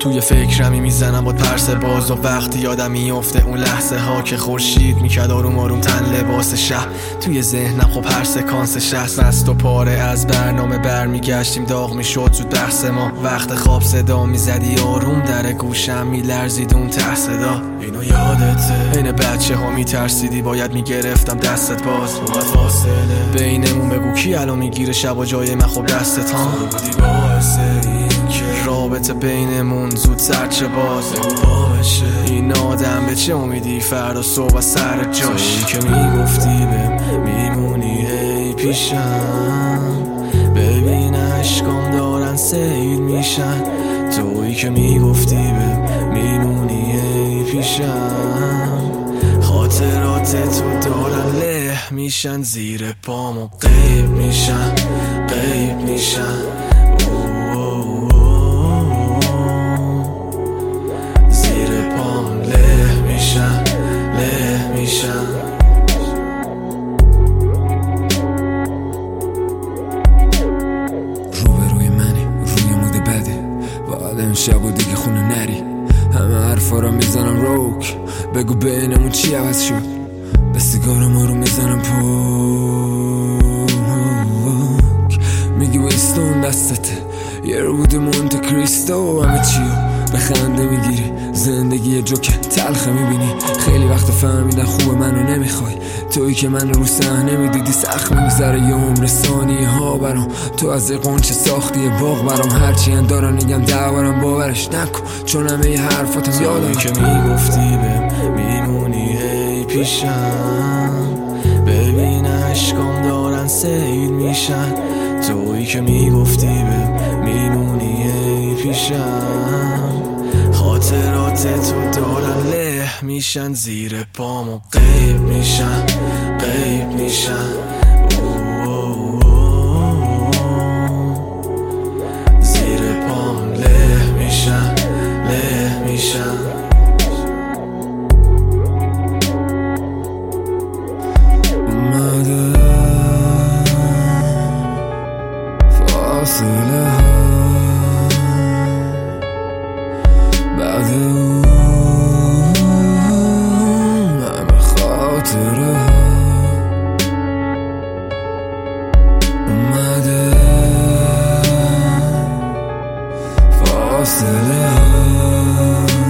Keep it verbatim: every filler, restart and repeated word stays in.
توی فکرمی میزنم با ترس باز و وقتی یادم میفته اون لحظه ها که خورشید میکرد آروم آروم تن لباس شهر. توی ذهنم خب هر سکانس شهست مست و پاره از برنامه برمیگشتیم داغ میشد زود بحث ما. وقت خواب صدا میزدی آروم در گوشم میلرزید اون ته صدا. اینو یادته این بچه ها میترسیدی باید میگرفتم دستت باز اومد فاصله بینمون بگو کی الان میگیره شب و جای من خب دستت ها بودی باعث این که رابطه بینمون زود سرچه باز پا بشه. این آدم به چه امیدی فردا صبح سر جاش که میگفتی بهم میمونی هی پیشم ببین عشقام دارن سیل میشن. تویی که میگفتی بهم میمونی هی پیشم خاطرات تو دارن له میشن زیر پامو غیب میشن غیب میشن زیر پام له میشن له میشن. روبروی منی روی مود بده باید امشب و دیگه خونه نری. همه حرفا را میزنم روک بگو بینمون چی عوض شد. به سیگارم رو میزنم پاک میگی ویستون دستته یه رو بوده مونت کریستو همه چیو به خنده میگیری. زندگی جوکه تلخه میبینی. خیلی وقت فهمیدن خوب منو نمیخوای. تویی که من رو صحنه میدیدی سخت میگذره یه عمر ثانیه ها برام. تو از قنچه ساختی باغ برام هرچی اندارن نگم دعوارم باورش نکن چون همه ی حرفاتم یادم که میگفتی بهم میمونی هی پیشم ببین عشقام دارن سیل میشن. تویی که میگفتی بهم میمونی هی پیشم خاطرات تو دارن له میشن زیر پامو غیب میشن غیب میشن زیر پام له میشن له میشن. اومده فاصله ها بعد اون همه خاطره ها اومده فاصله ها